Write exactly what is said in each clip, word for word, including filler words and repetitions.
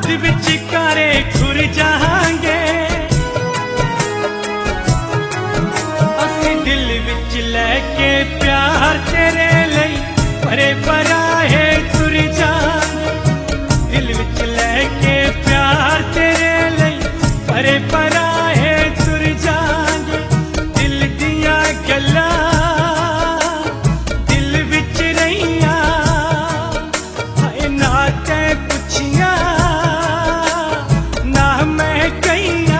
याद विच कारे खुर जांगे असी दिल विच लैके प्यार तेरे लई परे पराहे तुर जांगे दिल विच लैके प्यार तेरे लई परे पराहे तुर जांगे दिल दियां गल्लां दिल विच रहियां हाय ना तैं पुछियां ना मैं कहियां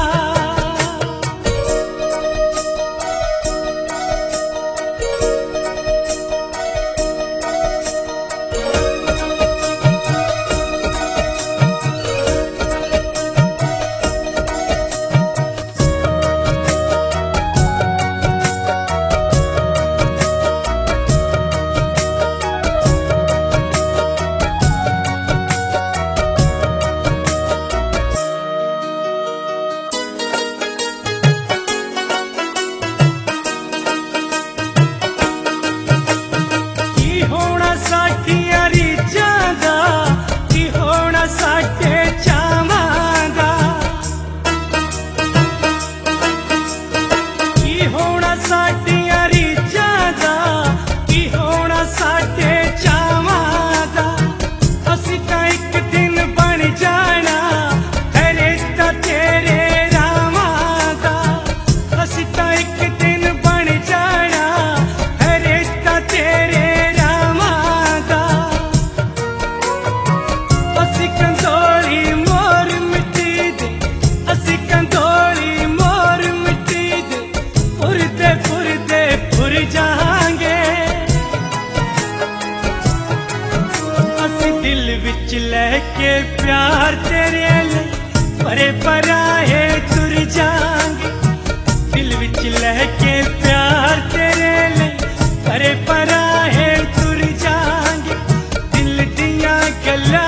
लैके प्यार तेरे लई परे पराहे तुर जांगे दिल विच लैके प्यार तेरे लई परे पराहे तुर जांगे दिल दियां गल्लां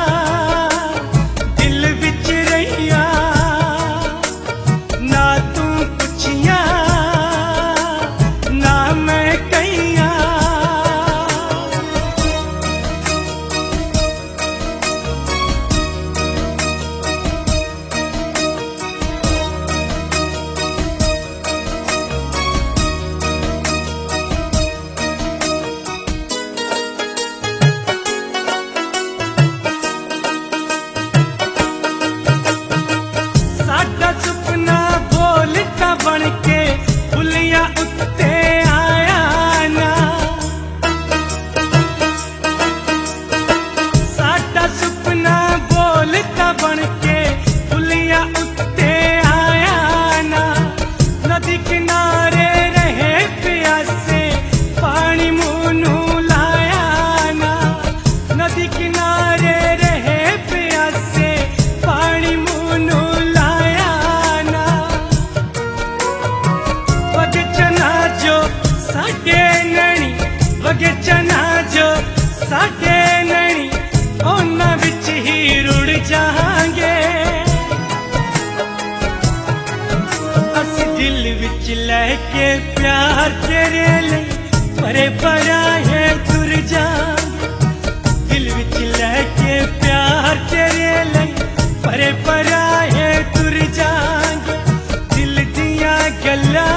दिल विच रहियां ना तू पुछियां ना मैं कहियां बनके फुलियां उत्ते आया ना साडा सुपना बोलता बनके फुलियां उत्ते आया ना नदी किनारे रहे प्यासे पानी मुंह नूं लाया ना नदी किनारे रहे प्यासे पानी मुंह नूं बगीचना जो साडे नैनी उन्हां विच ही रुड़ जांगे असी दिल विच लैके प्यार तेरे लई परे पराहे तुर जांगे दिल विच लैके प्यार तेरे लई परे पराहे तुर जांगे दिल दियां गल्लां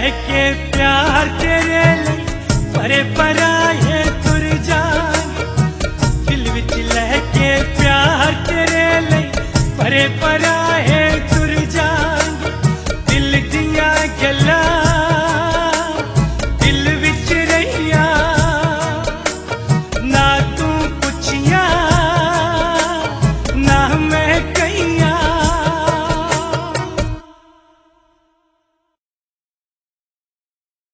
के